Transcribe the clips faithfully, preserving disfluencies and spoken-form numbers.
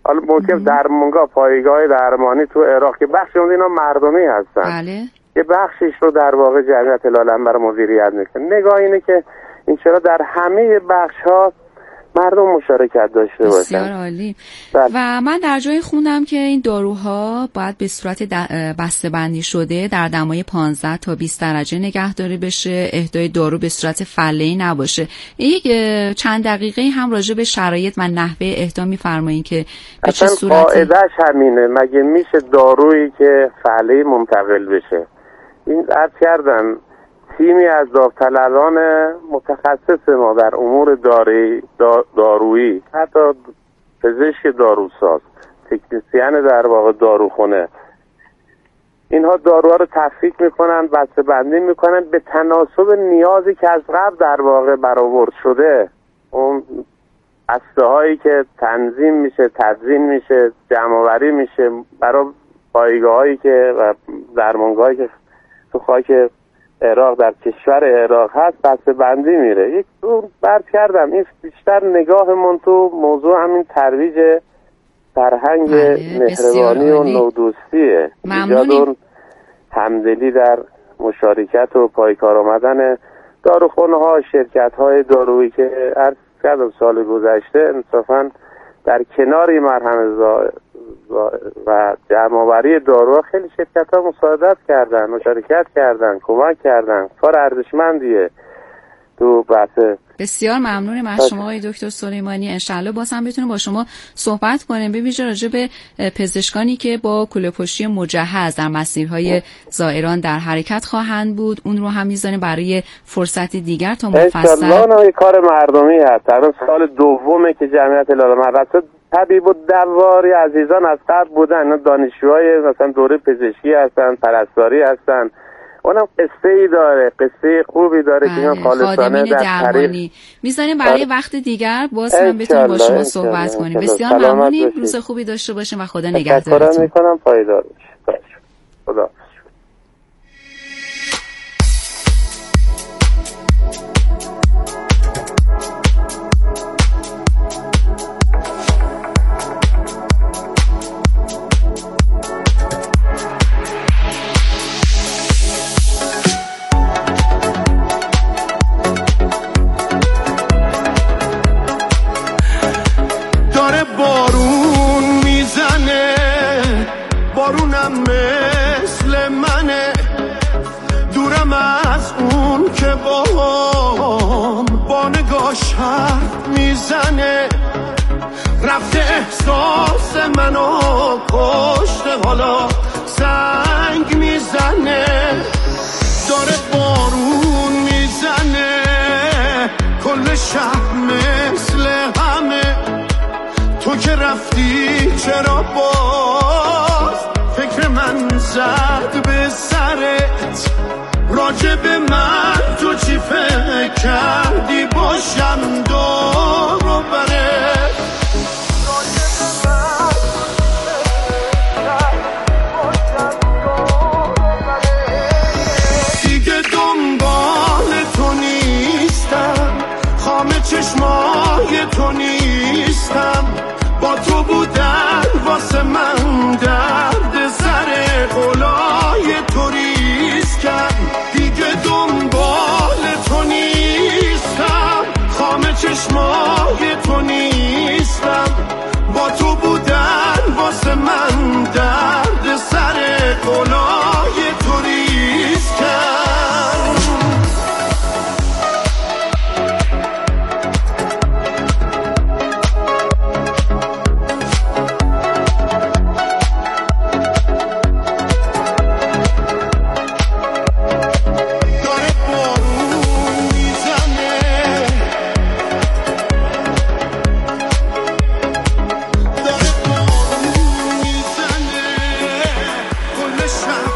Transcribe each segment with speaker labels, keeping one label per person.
Speaker 1: حالا ممکن درمانگاه پایگاه درمانی تو عراق که بخشی از اینا مردمی هستن،
Speaker 2: بله،
Speaker 1: یه بخشیش رو در واقع جمعیت العالم مدیریت میکنه. نگاه اینه که این چرا در همه بخش ها مردم مشارکت داشته باشن.
Speaker 2: بسیار عالی. و من در جای خوندم که این داروها باید به صورت بسته بندی شده در دمای پانزده تا بیست درجه نگهداری بشه، اهدای دارو به صورت فله‌ای نباشه. یک چند دقیقه هم راجع به شرایط و نحوه اهدا می‌فرمایید که به چه صورتی؟
Speaker 1: قاعده‌اش همینه. مگه میشه دارویی که فله‌ای منتقل بشه؟ این عرض کردم تیمی از داوطلبان متخصص ما در امور داری دارویی، حتی پزشک داروساز، تکنسین در واقع داروخونه، اینها داروها رو تفکیک میکنن، بسته بندی میکنن به تناسب نیازی که از قبل در واقع برآورد شده. اون بسته هایی که تنظیم میشه، تدوین میشه، جمع آوری میشه برای پایگاه هایی که و درمانگاه هایی که تو خاک عراق در کشور عراق هست بسته بندی میره. یک اون برد کردم این بیشتر نگاهمون تو موضوع همین ترویج فرهنگ مهربانی و نودوستیه، ایجاد اون همدلی در مشارکت و پایکار آمدن داروخانه ها، شرکت های دارویی که عرض کردم سال گذشته انصافا در کنار مرهم و جمع‌آوری داروها خیلی شرکت ها مساعدت کردن، مشارکت کردن، کمک کردن. کار ارزشمندیه تو بحث.
Speaker 2: بسیار ممنونم از شما آقای دکتر سلیمانی. انشالله باز هم بتونیم با شما صحبت کنیم، به ویژه راجع به پزشکانی که با کوله‌پشتی مجهز در مسیرهای زائران در حرکت خواهند بود. اون رو هم میذاریم برای فرصت دیگر تا مفصل.
Speaker 1: انشالله کار مردمی هست. الان سال دومه که جمعیت العالم البته طبیب و دواری عزیزان از قبل بودن، دانشجوهای مثلا دوره پزشکی هستن، پرستاری هستن، اونم قصه ای داره، قصه خوبی داره که اینا خالصانه در
Speaker 2: درمانی میذاریم برای وقت دیگر باز هم بتونیم با شما صحبت کنیم. بسیار ممنونیم، روز خوبی داشته باشیم و خدا نگهدارتون.
Speaker 1: تشکر میکنم، پایدار باشید. خدا.
Speaker 3: مثل منه دورم از اون که باهم با نگاش حرف میزنه، رفته احساس منو کشته، حالا زنگ میزنه، داره بارون میزنه، کل شهر مثل همه، تو که رفتی چرا باز فکر من زد به سرت، راجب من تو چی فکر کردی باشم دور و برت، راجب من دیگه دنبال تو نیستم، خام چشمای تو نیستم، با تو بودن واسه من درد سر قلای تو ریز کرد، دیگه دنبال تو نیستم، خام چشمای تو نیستم، با تو بودن واسه من درد سر قلای تو ریز کرد. Shine.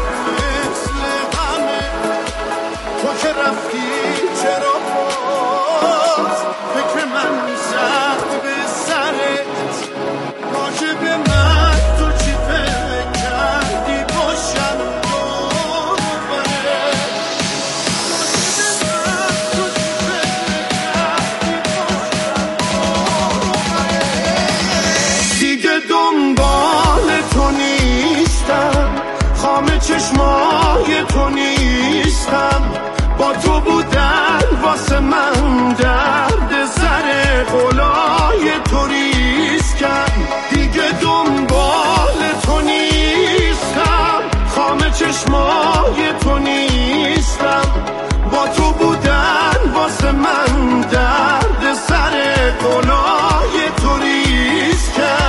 Speaker 3: چشمای تو نیستم، با تو بودن واسه من درد سر قلای تو ریسکم، دیگه دنبال تو نیستم، خام چشمای تو نیستم، با تو بودن واسه من درد سر قلای تو ریسکم.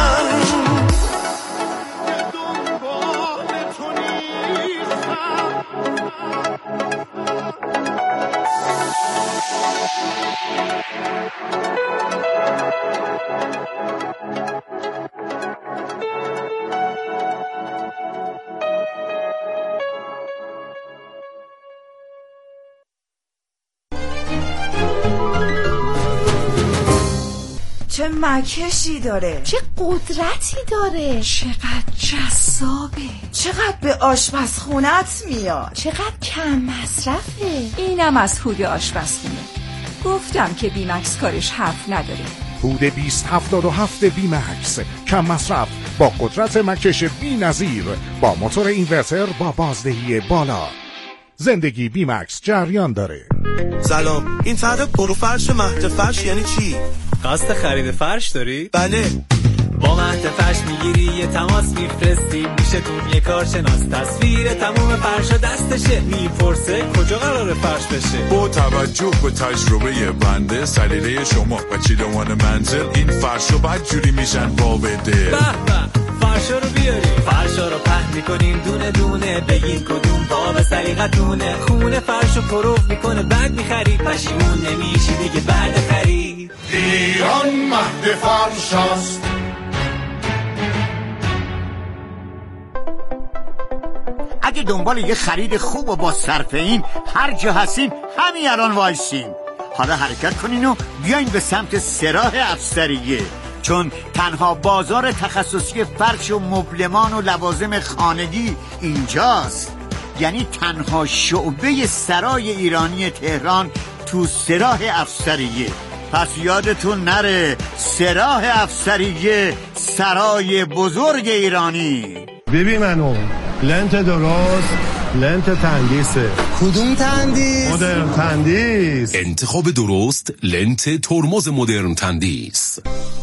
Speaker 4: چه مکشی داره،
Speaker 5: چه قدرتی داره،
Speaker 4: چقدر جذابه، چقدر به آشپزخونت میاد،
Speaker 5: چقدر کم مصرفه.
Speaker 4: اینم از هود آشپزخونه. گفتم که بیمکس کارش حرف نداره.
Speaker 6: هود بیست هفتاد و هفت بیمکس، کم مصرف با قدرت مکش بی نظیر، با موتور اینورتر با بازدهی بالا. زندگی بیمکس جریان داره.
Speaker 7: سلام، این طرح پرو فرش مهد فرش یعنی چی؟
Speaker 8: قصد خرید فرش داری؟
Speaker 7: بله.
Speaker 8: با مهد فرش میگیری یه تماس میفرستی، میشه تو یه کارشناس تصویر تموم فرشا دستشه، میپرسه کجا قراره فرش بشه.
Speaker 9: با توجه به تجربه بنده، سلیقه شما و چیدمان منزل، این فرشا بدجوری میشن وابده.
Speaker 8: به به، فرشا رو بیاری، فرشا رو پهن میکنیم دونه دونه، بگین کدوم باب سلیقتونه، خونه فرشو پروف میکنه بعد میخری، پشیمون نمیشی دیگه بعد خرید.
Speaker 3: ایران مهد فرش است.
Speaker 10: اگه دنبال یه خرید خوب و با صرفه این هر جا هستین همین الان وایسین. حالا حرکت کنین و بیاین به سمت سراح افسریه، چون تنها بازار تخصصی فرش و مبلمان و لوازم خانگی اینجاست. یعنی تنها شعبه سرای ایرانی تهران تو سراح افسریه. پس یادتون نره، سراح افسریه، سرای بزرگ ایرانی.
Speaker 11: ببین منو لنت درست، لنت تندیسه.
Speaker 12: کدوم تندیس؟
Speaker 11: مدرن تندیس.
Speaker 13: انتخاب درست، لنت ترمز مدرن تندیس.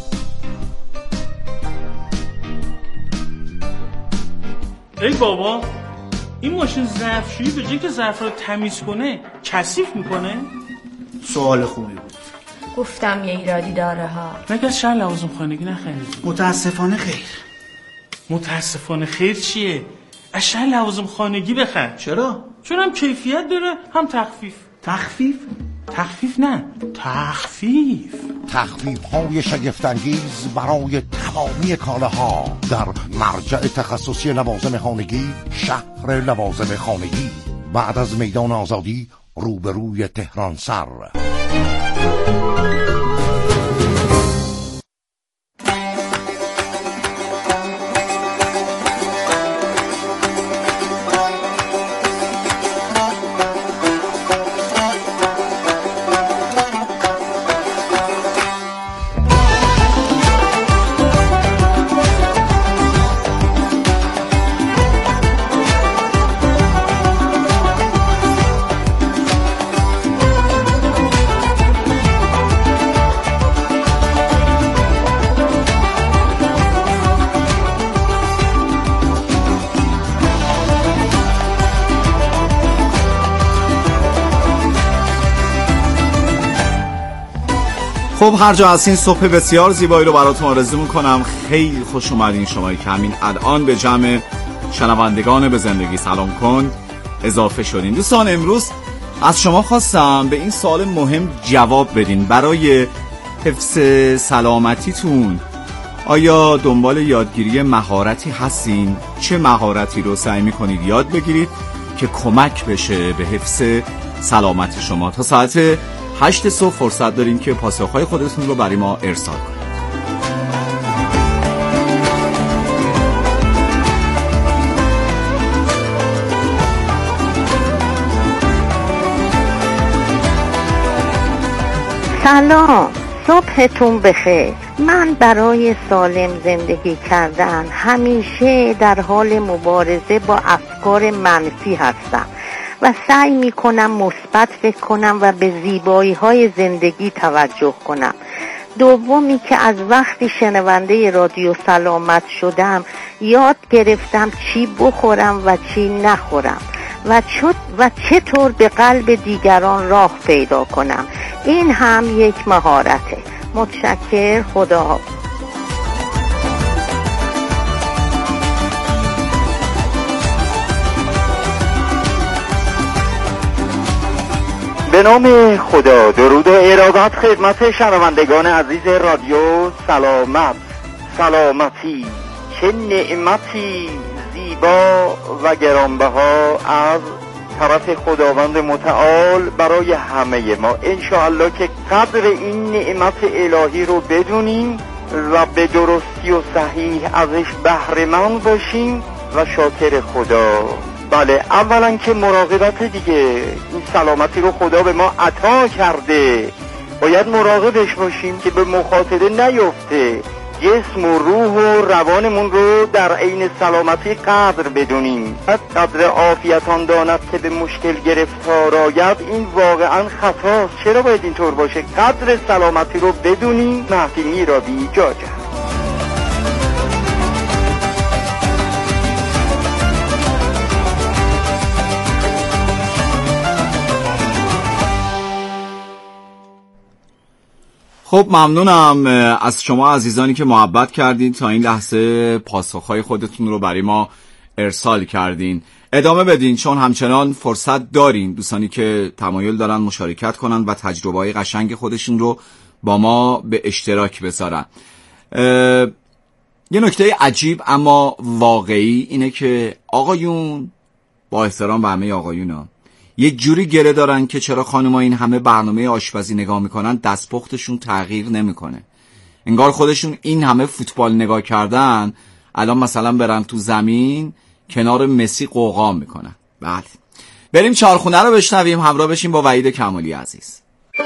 Speaker 14: ای بابا، این ماشین ظرفشویی به جای که ظرف رو تمیز کنه کثیف میکنه؟
Speaker 15: سوال خوبی بود.
Speaker 5: گفتم یه ایرادی داره ها.
Speaker 14: مگه از شهر لوازم خانگی نخرید؟
Speaker 15: متاسفانه خیر.
Speaker 14: متاسفانه خیر چیه؟ از شهر لوازم خانگی بخر.
Speaker 15: چرا؟
Speaker 14: چون هم کیفیت داره هم تخفیف.
Speaker 15: تخفیف؟
Speaker 14: تخفیف نه، تخفیف.
Speaker 6: تخفیف های شگفت‌انگیز برای تمامی کالاها در مرجع تخصصی لوازم خانگی، شهر لوازم خانگی، بعد از میدان آزادی روبروی تهران سر.
Speaker 16: خب هر جا هستین صبح بسیار زیبایی رو براتون آرزو میکنم. خیلی خوش اومدین شمایی که همین الان به جمع شنوندگان به زندگی سلام کن اضافه شدین. دوستان امروز از شما خواستم به این سوال مهم جواب بدین. برای حفظ سلامتیتون آیا دنبال یادگیری مهارتی هستین؟ چه مهارتی رو سعی میکنید یاد بگیرید که کمک بشه به حفظ سلامت شما؟ تا ساعت هشت صبح فرصت دارین که پاسخهای خودتون رو برای ما ارسال کنید.
Speaker 17: سلام،
Speaker 12: صبحتون بخیر. من برای سالم زندگی کردن همیشه در حال مبارزه با افکار منفی هستم و سعی می کنم مثبت فکر کنم و به زیبایی های زندگی توجه کنم. دومی که از وقتی شنونده رادیو سلامت شدم یاد گرفتم چی بخورم و چی نخورم و چط و چطور به قلب دیگران راه پیدا کنم. این هم یک مهارته. متشکر. خدا.
Speaker 17: به نام خدا. درود و ارادت خدمت شنوندگان عزیز رادیو سلامت. سلامتی چه نعمتی زیبا و گرانبها از طرف خداوند متعال برای همه ما. انشاءالله که قدر این نعمت الهی رو بدونیم و به درستی و صحیح ازش بهره مند باشیم و شاکر خدا. بله، اولا که مراقبت دیگه، این سلامتی رو خدا به ما عطا کرده، باید مراقبش باشیم که به مخاطره نیفته. جسم و روح و روانمون رو در عین سلامتی قدر بدونیم. قدر عافیتان داند که به مشکل گرفتار آید، این واقعا خطاست. چرا باید اینطور باشه؟ قدر سلامتی رو بدونیم. مهدی را بی جاجه.
Speaker 16: خب ممنونم از شما عزیزانی که محبت کردین تا این لحظه پاسخهای خودتون رو برای ما ارسال کردین. ادامه بدین چون همچنان فرصت دارین دوستانی که تمایل دارن مشارکت کنن و تجربه‌های قشنگ خودشون رو با ما به اشتراک بذارن. یه نکته عجیب اما واقعی اینه که آقایون، با احترام به همه آقایونا، یک جوری گله دارن که چرا خانم‌ها این همه برنامه آشپزی نگاه میکنن دستپختشون تغییر نمیکنه. انگار خودشون این همه فوتبال نگاه کردن الان مثلا برن تو زمین کنار مسی قوقا میکنن. بله، بریم چهارخونه رو بشنویم، همراه بشیم با وحید کمالی عزیز.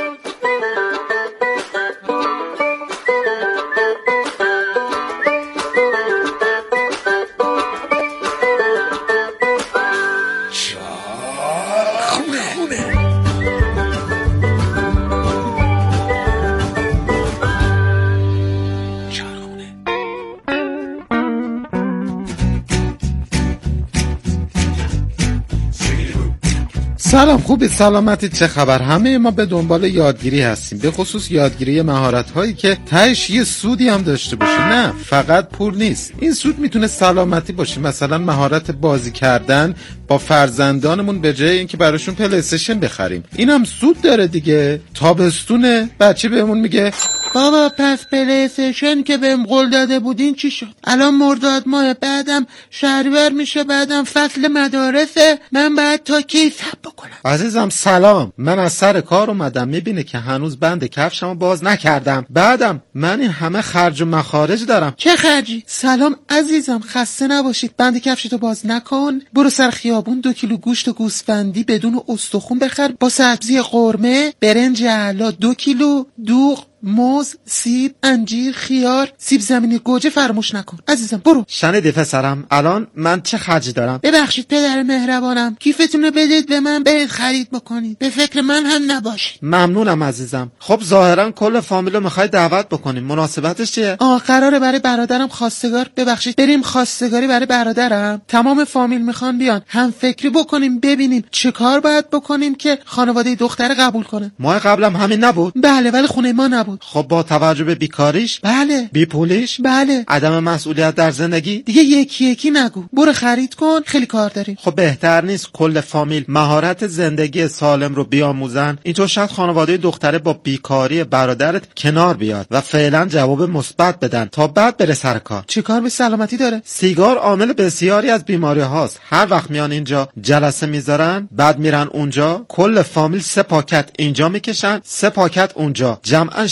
Speaker 18: سلام، خوبی؟ سلامتی؟ چه خبر؟ همه ما به دنبال یادگیری هستیم، به خصوص یادگیری مهارت هایی که تهش یه سودی هم داشته باشه. نه فقط پول نیست. این سود میتونه سلامتی باشه، مثلا مهارت بازی کردن با فرزندانمون به جای اینکه براشون پلی استیشن بخریم. این هم سود داره دیگه. تابستونه، بچه بهمون میگه بابا پس پلی استیشن که بهم قول داده بودین چی شد؟ الان مرداد ماه، بعدم شهریور میشه، بعدم فصل مدارسه، من باید تا کی صبر بکنم؟ عزیزم سلام، من از سر کار اومدم، میبینه که هنوز بند کفشمو باز نکردم، بعدم من این همه خرج و مخارج دارم. چه خرجی؟ سلام عزیزم، خسته نباشید، بند کفشتو باز نکن، برو سر خیابون دو کیلو گوشت و گوسفندی بدون استخون بخر با سبزی قرمه، برنج اعلا دو کیلو، دوغ، موز، سیب، انجیر، خیار، سیب زمینی، گوجه فراموش نکن. عزیزم برو. شنیدی پسرم الان من چه خرجی دارم؟ ببخشید پدر مهربانم، کیفتون بدید به من، برید خرید بکنید، به فکر من هم نباشید. ممنونم عزیزم. خب ظاهرا کل فامیلو میخوای دعوت بکنیم، مناسبتش چیه؟ آه قراره برای برادرم خواستگار، ببخشید بریم خواستگاری برای برادرم، تمام فامیل میخوان بیان، هم فکری بکنیم ببینیم چه کار باید بکنیم که خانواده دختر قبول کنه. ماه قبلم همین نبود؟ بله ولی خونه ما نبود. خب با توجه به بیکاریش؟ بله. بی پولیش؟ بله. عدم مسئولیت در زندگی؟ دیگه یکی یکی نگو، برو خرید کن، خیلی کار داریم. خب بهتر نیست کل فامیل مهارت زندگی سالم رو بیاموزن؟ اینطور شاید خانواده دختره با بیکاری برادرت کنار بیاد و فعلا جواب مثبت بدن تا بعد بره سر کار. چه کار به سلامتی داره؟ سیگار عامل بسیاری از بیماری هاست. هر وقت میان اینجا جلسه میذارن، بعد میرن اونجا، کل فامیل سه پاکت اینجا میکشن، سه پاکت اونجا، جمعا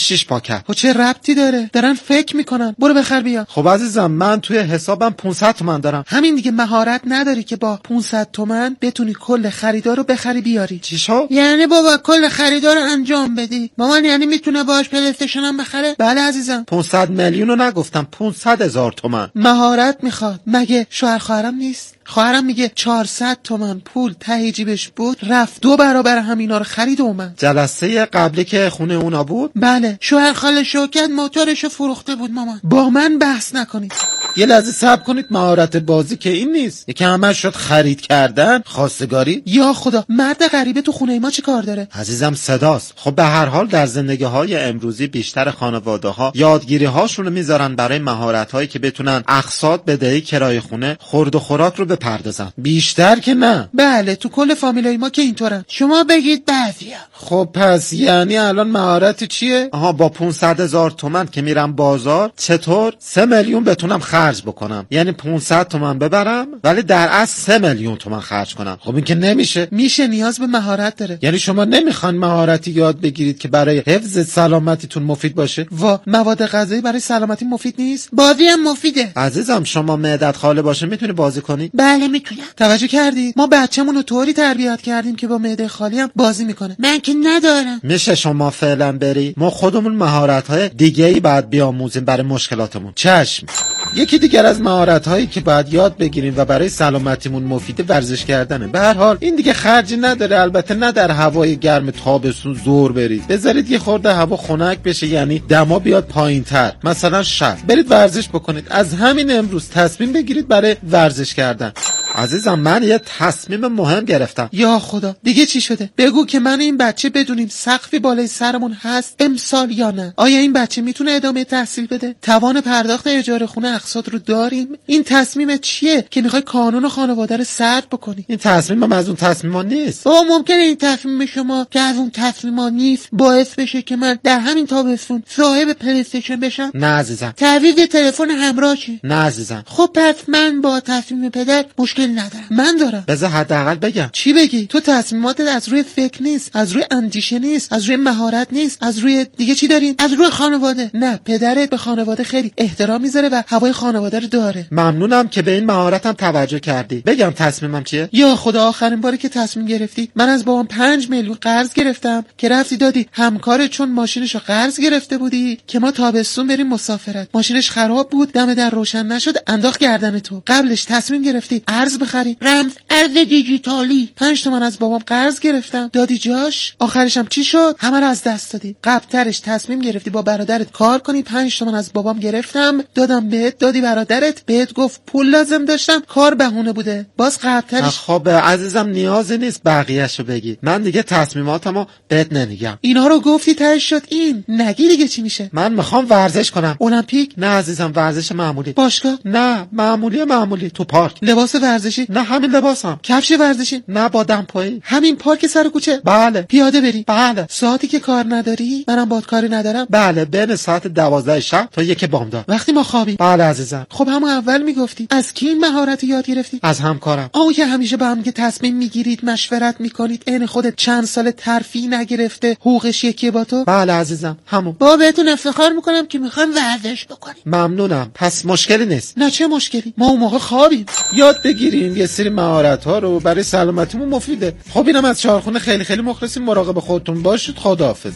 Speaker 18: کفشش پاکت. خب چه ربطی داره؟ دارن فکر میکنن. برو بخر بیا. خب عزیزم من توی حسابم پانصد تومن دارم. همین دیگه، مهارت نداری که با پانصد تومن بتونی کل خریدار رو بخری بیاری. چی شو؟ یعنی بابا کل خریدار رو انجام بدی. مامان یعنی میتونه باهاش پلی استیشن هم بخره؟ بله عزیزم. پانصد میلیون رو نگفتم، پانصد هزار تومن. مهارت میخواد. مگه شوهر خواهرم نیست؟ خواهرم میگه چهارصد تومن پول ته جیبش بود، رفت دو برابر همینا رو خرید و اومد. جلسه قبلی که خونه اونا بود؟ بله. شوهر خاله شوکت موتورشو فروخته بود مامان. با من بحث نکنید. یه لحظه صبر کنید، مهارت بازی که این نیست. یکی همش شد خرید کردن، خواستگاری. یا خدا، مرد غریبه تو خونه ما چی کار داره؟ عزیزم صداست. خب به هر حال در زندگی های امروزی بیشتر خانواده ها یادگیری هاشون رو میذارن برای مهارت هایی که بتونن اقساط بدهی کرایه خونه، خورد و خوراک رو بپردازن. بیشتر که نه. بله تو کل فامیلای ما که اینطورن. شما بگید بعضیا. خب پس یعنی الان مهارت چیه؟ آها با پانصد هزار تومن که میرم بازار چطور سه میلیون بتونم خرج بکنم؟ یعنی پانصد تومن ببرم ولی در اصل سه میلیون تومن خرج کنم. خب این که نمیشه. میشه، نیاز به مهارت داره. یعنی شما نمیخوان مهارتی یاد بگیرید که برای حفظ سلامتیتون مفید باشه؟ و مواد غذایی برای سلامتی مفید نیست؟ بازی هم مفیده. عزیزم شما معدت خالی باشه میتونی بازی کنی؟ بله میتونم. توجه کردید؟ ما بچه‌مون رو طوری تربیت کردیم که با معده خالی هم بازی میکنه. من که ندارم. میشه شما فعلا بری؟ ما خودمون مهارت‌های دیگه‌ای بعد بیاموزیم برای مشکلاتمون. چشم. یکی دیگر از مهارت‌هایی که باید یاد بگیریم و برای سلامتیمون مفیده ورزش کردنه. به هر حال این دیگه خرجی نداره، البته نه در هوای گرم تابستون زور برید. بذارید یه خورده هوا خنک بشه، یعنی دما بیاد پایین‌تر، مثلا شب برید ورزش بکنید. از همین امروز تصمیم بگیرید برای ورزش کردن. عزیزم من یه تصمیم مهم گرفتم. یا خدا، دیگه چی شده؟ بگو که من این بچه بدونیم سقفی بالای سرمون هست امسال یا نه. آیا این بچه میتونه ادامه تحصیل بده؟ توان پرداخت اجاره خونه اقساط رو داریم؟ این تصمیم چیه که میخوای کانون خانواده رو سرد بکنی؟ این تصمیم از اون تصمیما نیست. بابا ممکنه این تصمیم شما که از اون تصمیما نیست باعث بشه که من در همین تابستون صاحب پلی استیشن بشم؟ نه عزیزم. تعویض تلفن همراه چی؟ نه عزیزم. خب پس من با تصمیم پدر مشکل ندارم. من دارم. بذار حداقل بگم. چی بگی؟ تو تصمیماتت از روی فکر نیست، از روی اندیشه نیست، از روی مهارت نیست، از روی دیگه چی داریم؟ از روی خانواده. نه، پدرت به خانواده خیلی احترام میذاره و هوای خانواده رو داره. ممنونم که به این مهارتم توجه کردی. بگم تصمیمم چیه؟ یا خدا، آخرین باری که تصمیم گرفتی من از بابام پنج میلیون قرض گرفتم که رفتی دادی همکارت، چون ماشینشو قرض گرفته بودی که ما تابستون بریم مسافرت. ماشینش خراب بود، دم در روشن نشد، انداخت گردن تو. قبلش تصمیم گرفتی ارز بخری، رمز ارز دیجیتالی. پنج تومن از بابام قرض گرفتم دادی جاش. آخرش هم چی شد؟ همه رو از دست دادی. قبلترش تصمیم گرفتی با برادرت کار کنی، پنج تومن از بابام گرفتم دادم بهت، دادی برادرت، بهت گفت پول لازم داشتم، کار بهونه بوده. باز قبلترش. خب عزیزم نیازی نیست بقیه‌شو بگی، من دیگه تصمیماتمو بهت نمیگم. اینا رو گفتی تهش شد این، نگی دیگه چی میشه؟ من میخوام ورزش کنم. المپیک؟ نه عزیزم، ورزش معمولی. باشگاه؟ نه، معمولی معمولی. تو پارک. لباس ورزشی؟ نه همین لباسم. کفش ورزشی؟ نه با دمپایی. همین پارک سر کوچه؟ بله. پیاده بری؟ بله. ساعتی که کار نداری؟ منم باد کاری ندارم. بله، بین ساعت دوازده شب تا یک بامداد. وقتی ما خوابی؟ بله عزیزم. خب همون اول میگفتی. از کی این مهارت یاد گرفتی؟ از همکارم. آو که همیشه با هم که تصمیم میگیرید، مشورت میکنید، عین خودت چند سال ترفیع نگرفته، حقوقش یکیه با تو؟ بله عزیزم، همون. با بهتون افتخار میکنم که میخوام ورزش بکنیم. ممنونم. پس مشکلی نیست. نه چه مشکلی؟ ما اون موقع خوابیم. یاد بگیریم یه سری مهارت ها رو، برای سلامتیمون مفیده. خب اینم از چهارخونه خیلی خیلی مخلصیم. مراقب خودتون باشید. خداحافظ.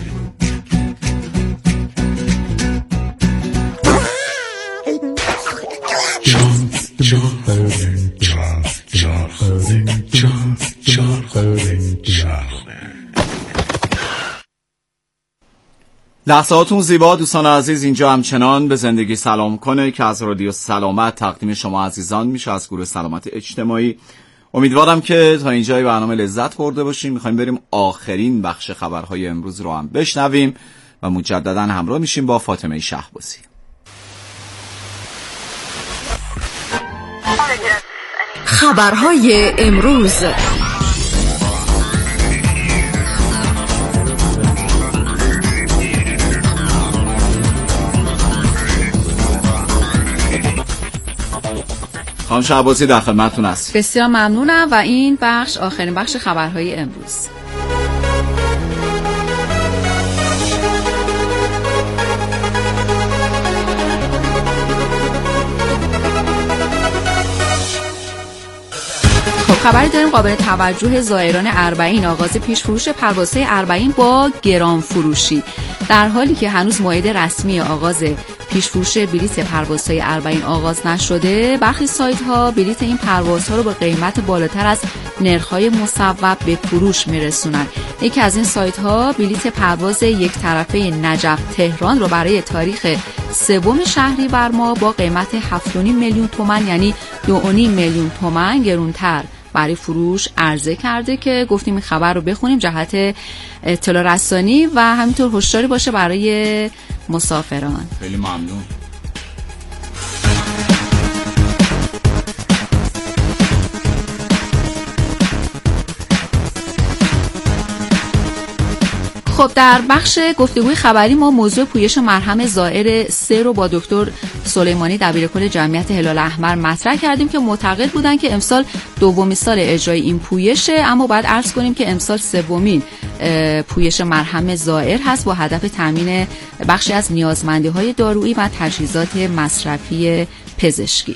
Speaker 16: لحظاتون زیبا دوستان عزیز. اینجا همچنان به زندگی سلام کنه که از رادیو سلامت تقدیم شما عزیزان میشه، از گروه سلامت اجتماعی. امیدوارم که تا اینجای برنامه لذت برده باشیم. میخوایم بریم آخرین بخش خبرهای امروز رو هم بشنویم و مجددا همراه میشیم با فاطمه شهبازی.
Speaker 4: خبرهای امروز.
Speaker 16: خانم شهبازی در خدمتتون هست.
Speaker 2: بسیار ممنونم و این بخش آخرین بخش خبرهای امروز. خبری داریم قابل توجه زائران اربعین، آغاز پیش فروش پروازهای اربعین با گران فروشی. در حالی که هنوز موعد رسمی آغاز پیش فروش بلیت پروازهای اربعین آغاز نشده، برخی سایت ها بلیت این پروازها رو با قیمت بالاتر از نرخ‌های مصوب به فروش میرسونن. یکی از این سایت ها بلیت پرواز یک طرفه نجف تهران رو برای تاریخ سوم شهریور ماه با قیمت هفت و نیم میلیون تومان یعنی دو و نیم میلیون تومان گرونتر برای فروش عرضه کرده که گفتیم این خبر رو بخونیم جهت اطلاع رسانی و همینطور هشداری باشه برای مسافران.
Speaker 16: خیلی ممنون.
Speaker 2: خب در بخش گفتگوی خبری ما موضوع پویش مرهم زائر سه رو با دکتر سلیمانی دبیرکل جمعیت هلال احمر مطرح کردیم که معتقد بودن که امسال دومین سال اجرای این پویشه، اما باید عرض کنیم که امسال سومین پویش مرهم زائر هست با هدف تامین بخشی از نیازمندی‌های دارویی و تجهیزات مصرفی پزشکی.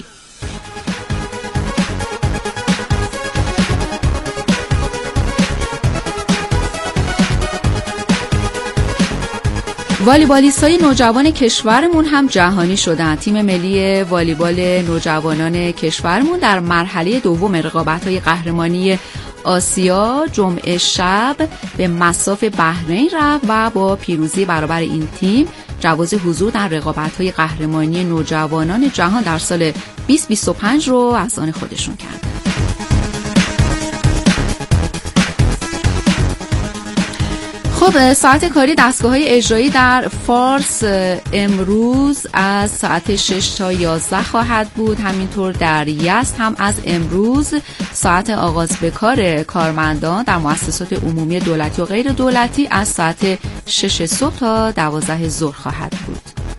Speaker 2: والیبالیست‌های نوجوان کشورمون هم جهانی شدن. تیم ملی والیبال نوجوانان کشورمون در مرحله دوم رقابت‌های قهرمانی آسیا جمعه شب به مصاف بحرین رفت و با پیروزی برابر این تیم جواز حضور در رقابت‌های قهرمانی نوجوانان جهان در سال بیست بیست و پنج رو از آن خودشون کردن. خب ساعت کاری دستگاه‌های اجرایی در فارس امروز از ساعت شش تا یازده خواهد بود. همینطور در یزد هم از امروز ساعت آغاز به کار کارمندان در مؤسسات عمومی دولتی و غیر دولتی از ساعت شش صبح تا دوازده ظهر خواهد بود.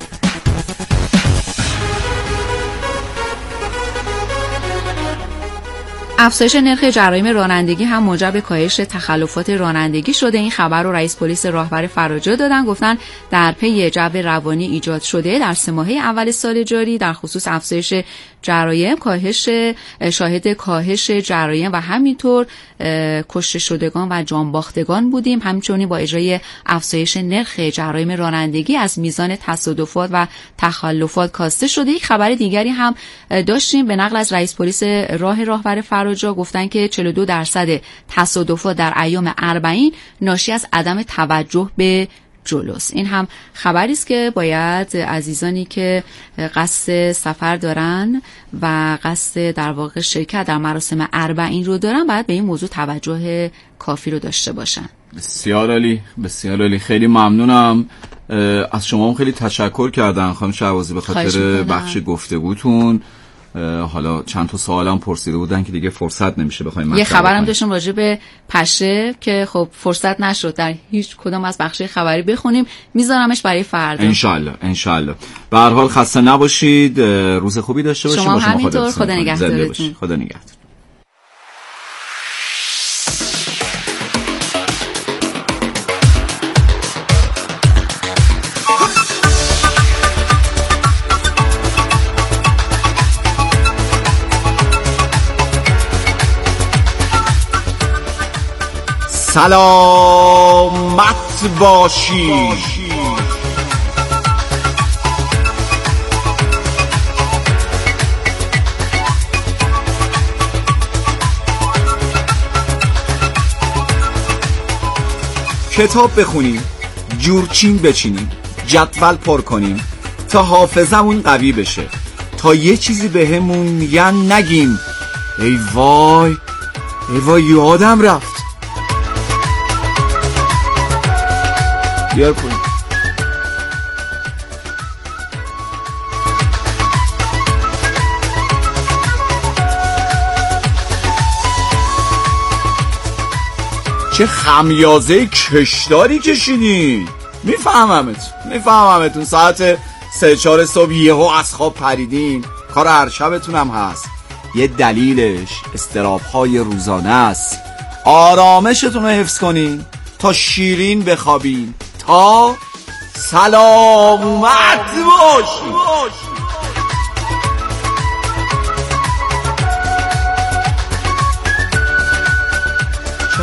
Speaker 2: افزایش نرخ جرایم رانندگی هم موجب کاهش تخلفات رانندگی شده. این خبر رو رئیس پلیس راهور فراجا دادن. گفتن در پی جو روانی ایجاد شده در سه ماهه اول سال جاری در خصوص افزایش جرایم، کاهش شاهد کاهش جرایم و همینطور کشته شدگان و جان باختگان بودیم. همچنین با اجرای افزایش نرخ جرایم رانندگی از میزان تصادفات و تخلفات کاسته شده. یک خبر دیگری هم داشتیم به نقل از رئیس پلیس راه راهور فراجا، گفتن که چهل و دو درصد تصادفات در ایام اربعین ناشی از عدم توجه به جلوست. این هم خبری است که باید عزیزانی که قصد سفر دارن و قصد در واقع شرکت در مراسم اربعین رو دارن باید به این موضوع توجه کافی رو داشته باشن.
Speaker 16: بسیار عالی، بسیار عالی. خیلی ممنونم از شما هم. خیلی تشکر کردن خانم شهبازی به خاطر بخش گفتگوتون. حالا چند تا سوالم پرسیده بودن که دیگه فرصت نمیشه بخوایم.
Speaker 2: یه خبرم داشتم راجع به پشه که خب فرصت نشد در هیچ کدام از بخش خبری بخونیم، میذارمش برای فردا
Speaker 16: ان شاء الله. ان شاء الله. به هر حال خسته نباشید، روز خوبی داشته باشید.
Speaker 2: شما همینطور. خدا نگهدارتون.
Speaker 16: خدا نگهدار.
Speaker 10: سلامت باشی. کتاب بخونیم، جورچین بچینیم، جدول پر کنیم تا حافظمون قوی بشه، تا یه چیزی بهمون میگن نگیم ای وای ای وای یادم رفت. بیار کنیم. چه خمیازه کشداری کشیدین. میفهممت میفهممتون ساعت سه چهار صبح یهو از خواب پریدین، کار هر شبتون هم هست. یه دلیلش استراب‌های روزانه است. آرامشتون رو حفظ کنین تا شیرین بخوابین، تا سلامت باشین.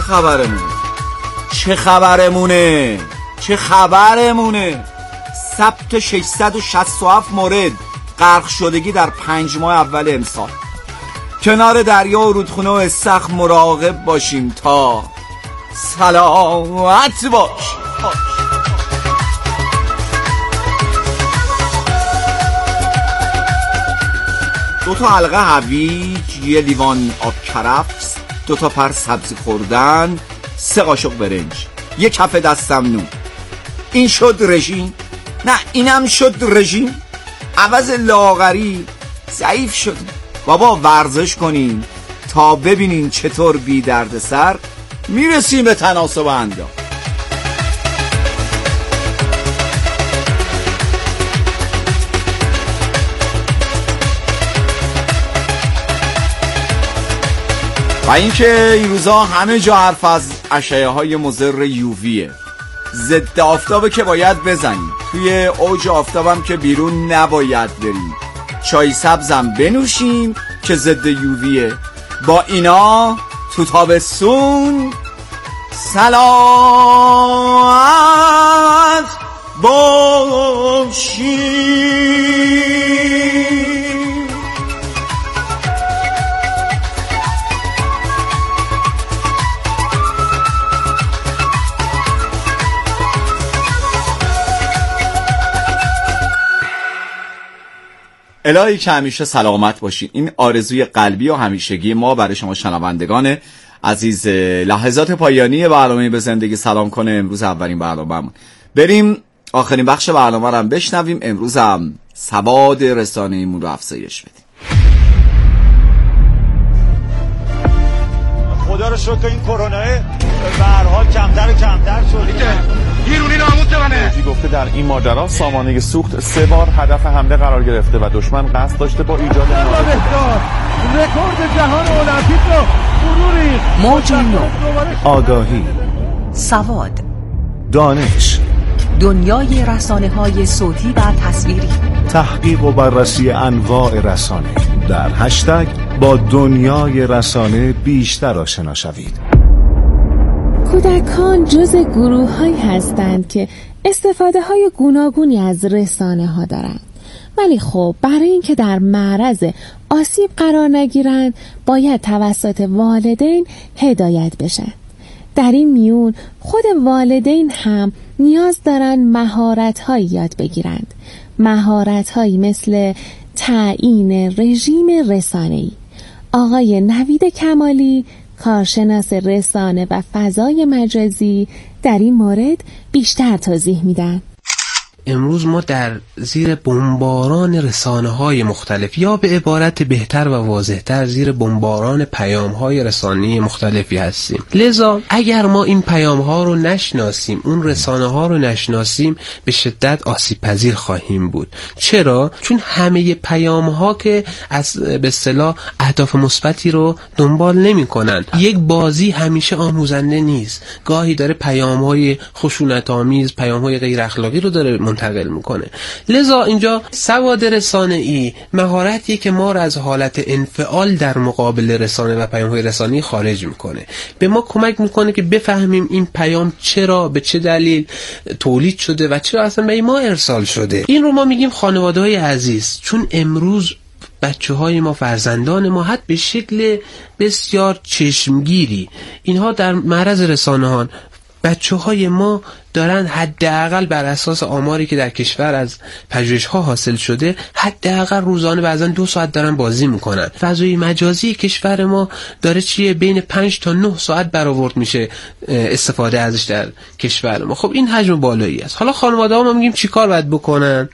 Speaker 16: خبرمونه؟ چه خبرمونه؟ چه خبرمونه؟ ثبت ششصد و شصت و هفت مورد غرق شدگی در پنج ماه اول امسال. کنار دریا و رودخونه و استخر مراقب باشیم تا سلامت باش. دو تا حلقه هویج، یه لیوان آب کرفس، دو تا پر سبزی خوردن، سه قاشق برنج، یک کف دستم نون. این شد رژیم؟ نه اینم شد رژیم؟ عوض لاغری ضعیف شد. بابا ورزش کنین تا ببینین چطور بی درد سر میرسیم به تناسب اندام. و اینکه این روزا همه جا حرف از اشعه های مضر یوویه. ضد آفتابه که باید بزنیم، توی اوج آفتابم که بیرون نباید بریم، چای سبزم بنوشیم که ضد یوویه. با اینا تو تابستون سلامت باشیم. الهی که همیشه سلامت باشین. این آرزوی قلبی و همیشگی ما برای شما شنوندگان عزیز. لحظات پایانی برنامه به زندگی سلام کنه امروز اولین برنامه‌مون. بریم آخرین بخش برنامه رو هم بشنویم. امروز هم سواد رسانه‌ایمون رو افزایش بدیم.
Speaker 10: خدا رو شکر این کرونا به هر حال کمتر و کمتر شده.
Speaker 3: ایرونی ناموس منه.
Speaker 19: گفته در این ماجرا سامانه سوخت سه بار هدف حمله قرار گرفته و دشمن قصد داشته با ایجاد
Speaker 3: رکورد جهان المپیک رو فروری.
Speaker 20: موج نو،
Speaker 11: آگاهی،
Speaker 20: سواد،
Speaker 11: دانش،
Speaker 20: دنیای رسانه‌های صوتی و تصویری،
Speaker 11: تحقیق و بررسی انواع رسانه. در هشتگ با دنیای رسانه بیشتر آشنا شوید.
Speaker 21: کودکان جز گروه هایی هستند که استفاده های گوناگونی از رسانه ها دارند، ولی خب برای اینکه در معرض آسیب قرار نگیرند باید توسط والدین هدایت بشن. در این میون خود والدین هم نیاز دارن مهارت هایی یاد بگیرند، مهارت هایی مثل تعیین رژیم رسانه‌ای. آقای نوید کمالی، کارشناس رسانه و فضای مجازی، در این مورد بیشتر توضیح میدن.
Speaker 22: امروز ما در زیر بمباران رسانه‌های مختلف، یا به عبارت بهتر و واضح‌تر زیر بمباران پیام‌های رسانه‌ای مختلفی هستیم. لذا اگر ما این پیام‌ها رو نشناسیم، اون رسانه‌ها رو نشناسیم، به شدت آسیب‌پذیر خواهیم بود. چرا؟ چون همه پیام‌ها که از به اصطلاح اهداف مثبتی رو دنبال نمی‌کنن. یک بازی همیشه آموزنده نیست. گاهی داره پیام‌های خشونت‌آمیز، پیام‌های غیر اخلاقی رو داره منتقل میکنه. لذا اینجا سواد رسانه‌ای مهارتیه که ما رو از حالت انفعال در مقابل رسانه و پیام‌های رسانه‌ای خارج میکنه. به ما کمک میکنه که بفهمیم این پیام چرا، به چه دلیل تولید شده و چرا اصلا به ما ارسال شده. این رو ما میگیم خانواده‌های عزیز، چون امروز بچه های ما، فرزندان ما، حتی به شکل بسیار چشمگیری اینها در معرض رسانه ها. بچه های ما دارن حداقل بر اساس آماری که در کشور از پژوهش ها حاصل شده، حداقل روزانه بعضا دو ساعت دارن بازی میکنن. فضای مجازی کشور ما داره چیه بین پنج تا نه ساعت برآورد میشه استفاده ازش در کشور ما. خب این حجم بالایی است. حالا خانواده ها ما میگیم چیکار باید بکنن؟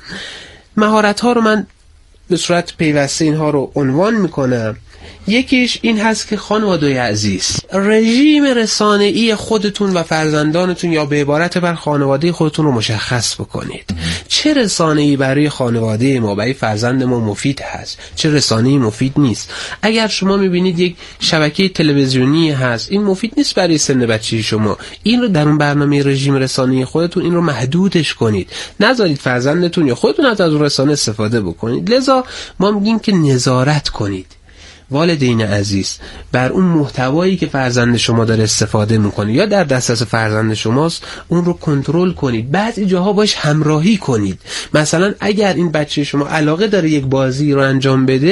Speaker 22: مهارت ها رو من به صورت پیوسته اینها رو عنوان میکنم. یکیش این هست که خانواده عزیز، رژیم رسانه‌ای خودتون و فرزندانتون یا به عبارت بر خانواده خودتون رو مشخص بکنید. چه رسانه‌ای برای خانواده ما، برای فرزند ما مفید هست، چه رسانه‌ای مفید نیست. اگر شما میبینید یک شبکه تلویزیونی هست، این مفید نیست برای سن بچه شما، این رو در اون برنامه رژیم رسانه‌ای خودتون این رو محدودش کنید. نذارید فرزندتون یا خودتون از اون رسانه استفاده بکنید. لذا ما میگیم که نظارت کنید. والدین عزیز بر اون محتوایی که فرزند شما داره استفاده میکنه یا در دسترس فرزند شماست اون رو کنترل کنید. بعضی جاها باش همراهی کنید. مثلا اگر این بچه شما علاقه داره یک بازی رو انجام بده،